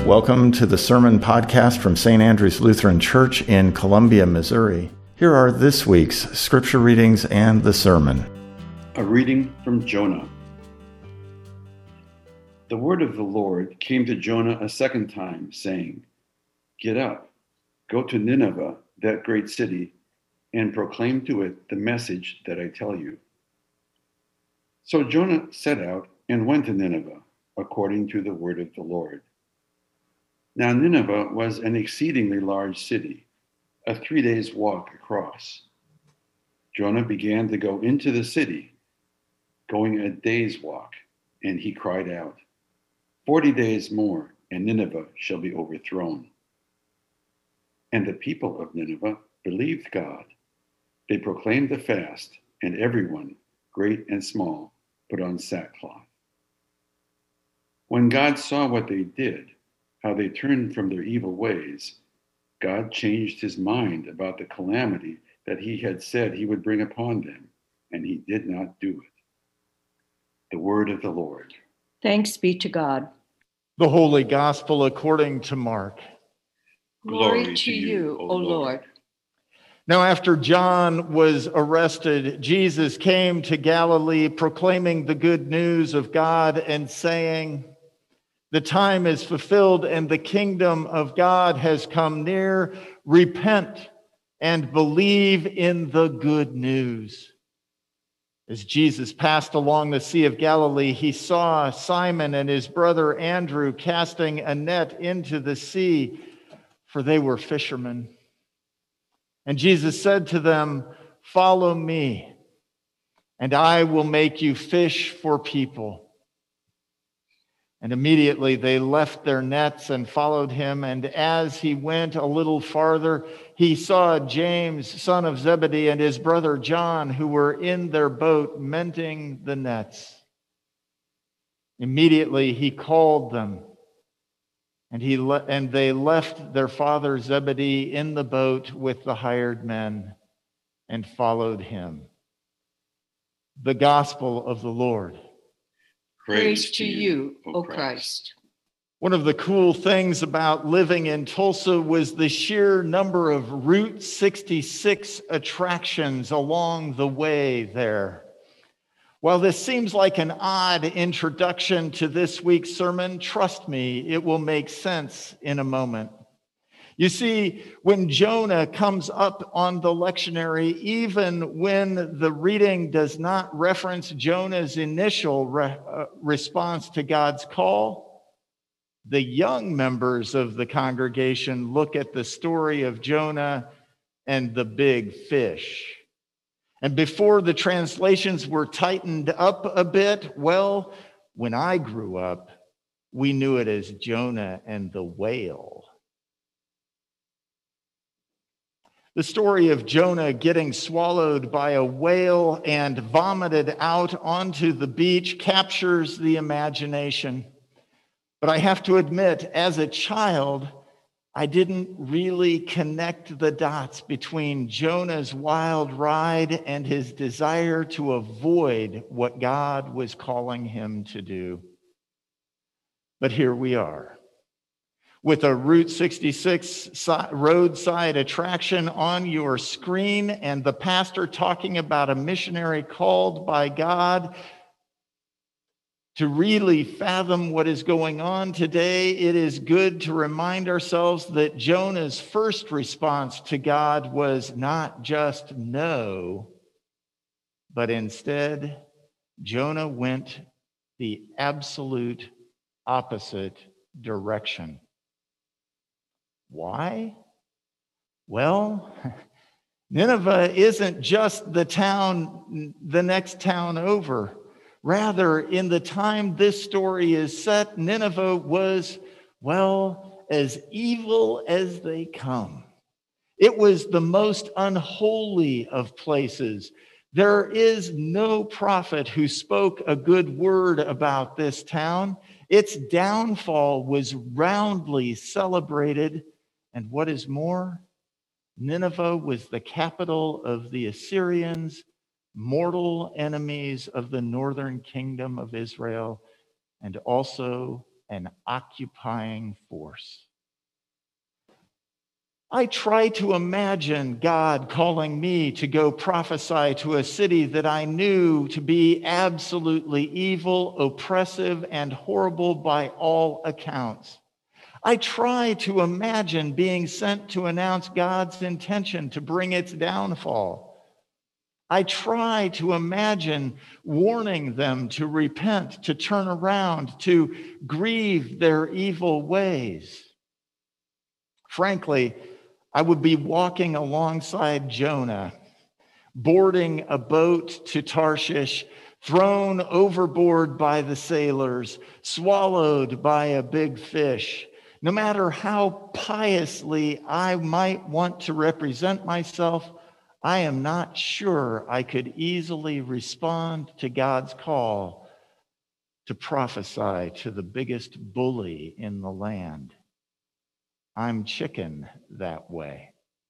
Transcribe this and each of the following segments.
Welcome to the Sermon Podcast from St. Andrew's Lutheran Church in Columbia, Missouri. Here are this week's scripture readings and the sermon. A reading from Jonah. The word of the Lord came to Jonah a second time, saying, "Get up, go to Nineveh, that great city, and proclaim to it the message that I tell you." So Jonah set out and went to Nineveh, according to the word of the Lord. Now Nineveh was an exceedingly large city, a 3 days' walk across. Jonah began to go into the city, going a day's walk, and he cried out, 40 days more, and Nineveh shall be overthrown." And the people of Nineveh believed God. They proclaimed a fast, and everyone, great and small, put on sackcloth. When God saw what they did, how they turned from their evil ways, God changed his mind about the calamity that he had said he would bring upon them, and he did not do it. The word of the Lord. Thanks be to God. The Holy Gospel according to Mark. Glory to you, O Lord. Now, after John was arrested, Jesus came to Galilee proclaiming the good news of God and saying, "The time is fulfilled and the kingdom of God has come near. Repent and believe in the good news." As Jesus passed along the Sea of Galilee, he saw Simon and his brother Andrew casting a net into the sea, for they were fishermen. And Jesus said to them, "Follow me, and I will make you fish for people." And immediately they left their nets and followed him. And as he went a little farther, he saw James, son of Zebedee, and his brother John, who were in their boat mending the nets. Immediately he called them, and they left their father Zebedee in the boat with the hired men and followed him. The gospel of the Lord. Praise to you, O Christ. One of the cool things about living in Tulsa was the sheer number of Route 66 attractions along the way there. While this seems like an odd introduction to this week's sermon, trust me, it will make sense in a moment. You see, when Jonah comes up on the lectionary, even when the reading does not reference Jonah's initial response to God's call, the young members of the congregation look at the story of Jonah and the big fish. And before the translations were tightened up a bit, well, when I grew up, we knew it as Jonah and the whale. The story of Jonah getting swallowed by a whale and vomited out onto the beach captures the imagination. But I have to admit, as a child, I didn't really connect the dots between Jonah's wild ride and his desire to avoid what God was calling him to do. But here we are, with a Route 66 roadside attraction on your screen and the pastor talking about a missionary called by God. To really fathom what is going on today, it is good to remind ourselves that Jonah's first response to God was not just no, but instead, Jonah went the absolute opposite direction. Why? Well, Nineveh isn't just the next town over. Rather, in the time this story is set, Nineveh was, well, as evil as they come. It was the most unholy of places. There is no prophet who spoke a good word about this town. Its downfall was roundly celebrated. And what is more, Nineveh was the capital of the Assyrians, mortal enemies of the northern kingdom of Israel, and also an occupying force. I try to imagine God calling me to go prophesy to a city that I knew to be absolutely evil, oppressive, and horrible by all accounts. I try to imagine being sent to announce God's intention to bring its downfall. I try to imagine warning them to repent, to turn around, to grieve their evil ways. Frankly, I would be walking alongside Jonah, boarding a boat to Tarshish, thrown overboard by the sailors, swallowed by a big fish. No matter how piously I might want to represent myself, I am not sure I could easily respond to God's call to prophesy to the biggest bully in the land. I'm chicken that way.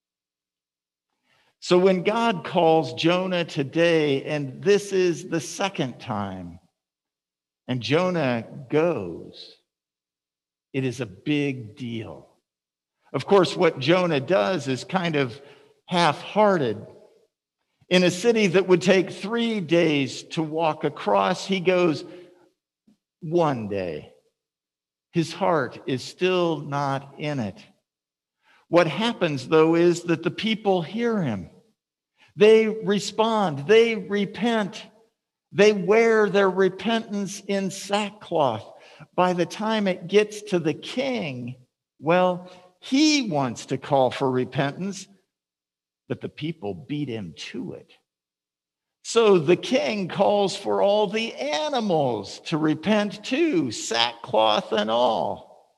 So when God calls Jonah today, and this is the second time, and Jonah goes, it is a big deal. Of course, what Jonah does is kind of half-hearted. In a city that would take 3 days to walk across, he goes 1 day. His heart is still not in it. What happens, though, is that the people hear him. They respond. They repent. They wear their repentance in sackcloth. By the time it gets to the king, well, he wants to call for repentance, but the people beat him to it. So the king calls for all the animals to repent too, sackcloth and all.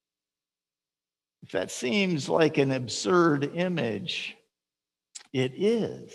If that seems like an absurd image, it is.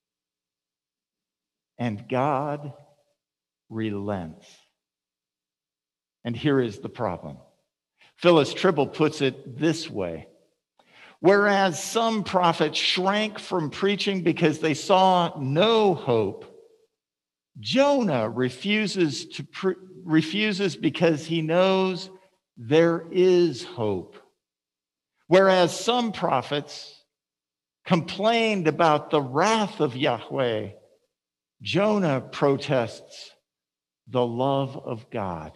And God relents. And here is the problem. Phyllis Tribble puts it this way. Whereas some prophets shrank from preaching because they saw no hope, Jonah refuses because he knows there is hope. Whereas some prophets complained about the wrath of Yahweh, Jonah protests the love of God.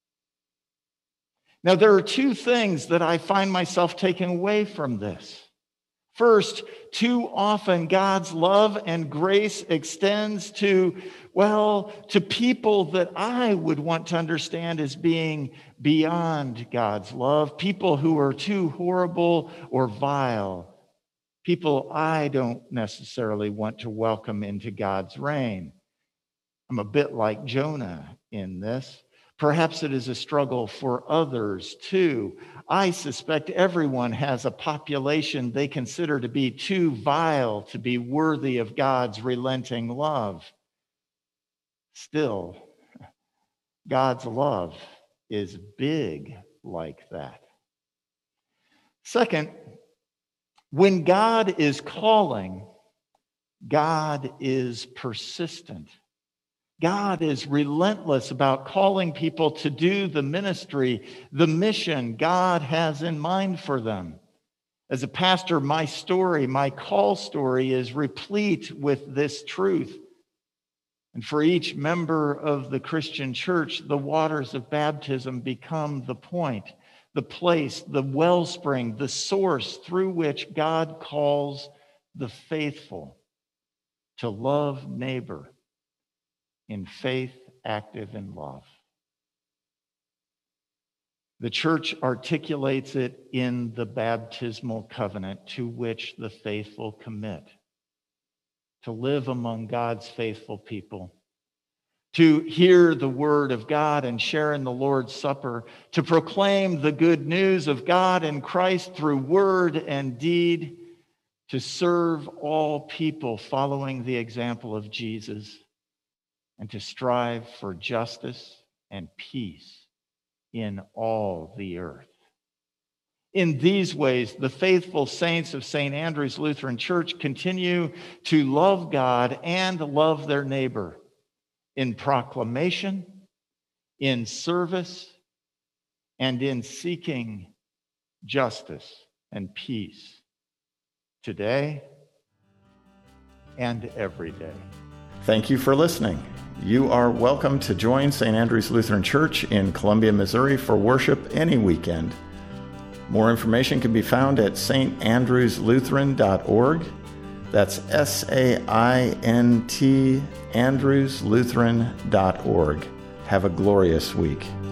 Now, there are two things that I find myself taking away from this. First, too often God's love and grace extends to people that I would want to understand as being beyond God's love, people who are too horrible or vile, people I don't necessarily want to welcome into God's reign. I'm a bit like Jonah in this. Perhaps it is a struggle for others too. I suspect everyone has a population they consider to be too vile to be worthy of God's relenting love. Still, God's love is big like that. Second, when God is calling, God is persistent. God is relentless about calling people to do the ministry, the mission God has in mind for them. As a pastor, my story, my call story is replete with this truth. And for each member of the Christian church, the waters of baptism become the point, the place, the wellspring, the source through which God calls the faithful to love neighbor in faith, active in love. The church articulates it in the baptismal covenant to which the faithful commit. To live among God's faithful people, to hear the word of God and share in the Lord's Supper, to proclaim the good news of God and Christ through word and deed, to serve all people following the example of Jesus, and to strive for justice and peace in all the earth. In these ways, the faithful saints of St. Andrew's Lutheran Church continue to love God and love their neighbor in proclamation, in service, and in seeking justice and peace today and every day. Thank you for listening. You are welcome to join St. Andrew's Lutheran Church in Columbia, Missouri for worship any weekend. More information can be found at standrewslutheran.org. That's SAINT andrewslutheran.org. Have a glorious week.